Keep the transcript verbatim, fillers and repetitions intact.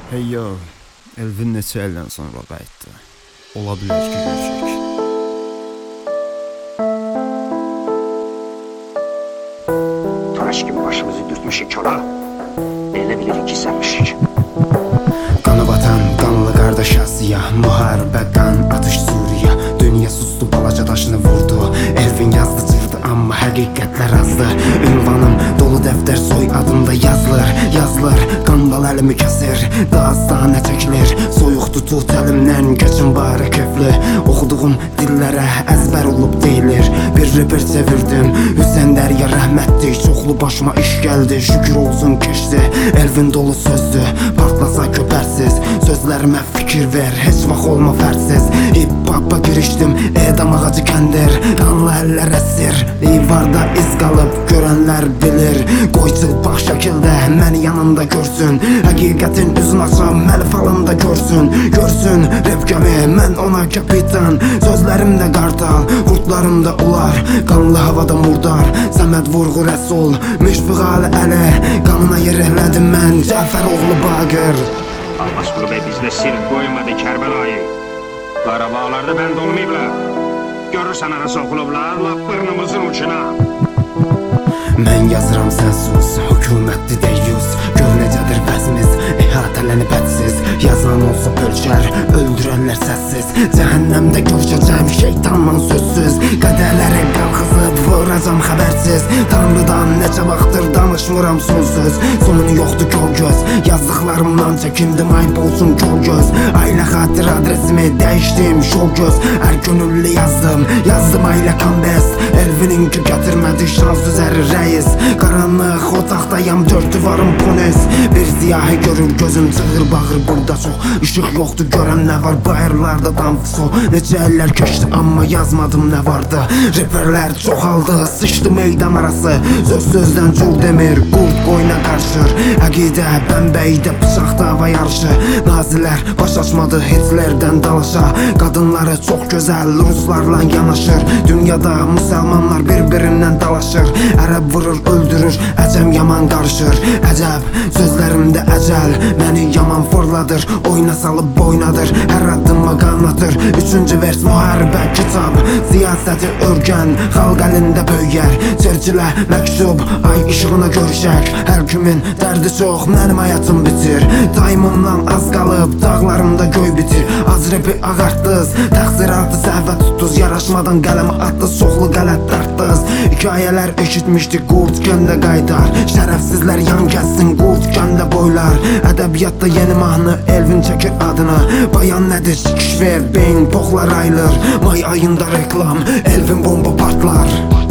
Hey yo, Elvin neçə ildən sonra qayıtdı. Ola bilər ki, görüşək. Taş gibi başımızı dürtmüşük yola. Elə bilirik ki, sənmişik. Qanı batan, qanlı qardaş Asiya. Müharibə, qan, atış Suriya. Dünya sustu, balaca daşını vurdu. Elvin yazdı çırdı, amma həqiqətlər azdı. Ünvanım dolu dəftər, soy adında yazılır. Yazılır, qandal əlimi kəsir. Dastana çəkilir, soyuq tutut əlimdən. Keçin barı kefli, oxuduğum dillərə əzbər olub deyilir. Bir reper çevirdim, Hüseyn Dərya rəhmətli. Çoxlu başıma iş gəldi, şükür olsun keçdi. Elvin dolu sözdü, partlasa köpərsiz. Sözlərimə fikir ver, heç vaxt olma fərsiz. Hip-hop'a girişdim, edam ağacı kəndir. Qanlı əllər əsir, divarda iz qalıb görənlər bilir. Qoy çılpaq şəkildə məni yanında görsün. Həqiqətin üzün açam, məni falında görsün. Görsün rap gəmi, mən ona kapitan. Sözlərimdə qartal, qurtlarımda ular. Qanlı havada murdar, Səməd Vurğu Rəsul. Müşfiq Ali Əli, qanına yer elədim mən. Cəfər oğlu Baqir. Abbas Qulu bəy bizdə sirk qoymadı Kərbəlayı. Qarabağlarda bənd olmayıblar. Görürsən ara soxulublar, lap bırnımızın uçuna. Mən yazıram sən sus, hökumətli deyyus. Gör necədir vəzimiz, əhatələnib hədsiz. Yazan olsa bölçər, öldürənlər səssiz. Cəhənnəmdə görüşəcəm şeytanla sözsüz. Qədərləri qalxızıb vuracam xəbərsiz. Tanrıdan neçə vaxtdır danışmıram sonsuz. Sonu yoxdur kör göz, yazdıqlarımdan çəkindim ayıb olsun kör göz. Ailə xatir adresimi dəyişdim şov göz. Hər gönüllü yazdım, yazdım ailə kambest. Elvininki gətirmədi şans üzəri rəis. Qaranlıq otaqdayam, dörd divarım polis. Bir ziyahi görür gözüm çığır bağır burada çox. İşıq yoxdur görən nə var bayırlarda damfıso. Necə əllər keçdi amma yazmadım nə vardı. Reperlər çoxaldı, sıçdı meydan arası. Söz sözdən cür demir, qurt qoyuna qarşır. Əqidə bəmbəydə bıçaq dava yarışı. Nazilər baş açmadı Hitlerdən dalaşa. Qadınları çox gözəl ruslarla yanaşır. Dünyada müsəlmanlar bir-birindən dalaşır. Ərəb vurur, öldürür, əcəm yaman qarışır. Əcəb, sözlərimdə əcəl məni yaman fırladır. Oyna salıb boynadır, hər addıma qanlatır. Üçüncü vers müharibə kitab, siyasəti örgən, xalq əlində böyər. Çerçilə məktub, ay işığına görüşək. Hər kimin dərdi çox, mənim həyatım bitir. Daimimdan az qalıb, dağlarımda göy bitir. Az repi ağartdız, təqsiratı səhvə tutduz. Yaraşmadan qələmə atdız, çoxlu qələt dartdız. Hikayələr eşitmişdik, qurt kəndə qaydar. Şərəfsizlər yan kəssin, qurt kəndə boylar. Ədəbiyyatda yeni mahnı, Elvin çəkir adını. Bayan nədir, kişver, beyin, poxlar ayılır. May ayında reklam, Elvin bomba partlar.